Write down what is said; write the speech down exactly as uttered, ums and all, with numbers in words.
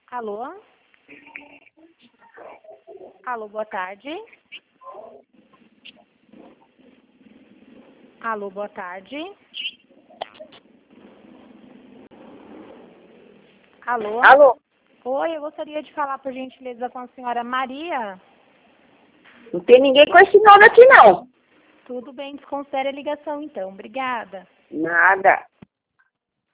Alô? Alô, boa tarde. Alô, boa tarde. Alô? Alô? Oi, eu gostaria de falar, por gentileza, com a senhora Maria. Não tem ninguém com esse nome aqui, não. Tudo bem, desconsidere a ligação, então. Obrigada. Nada.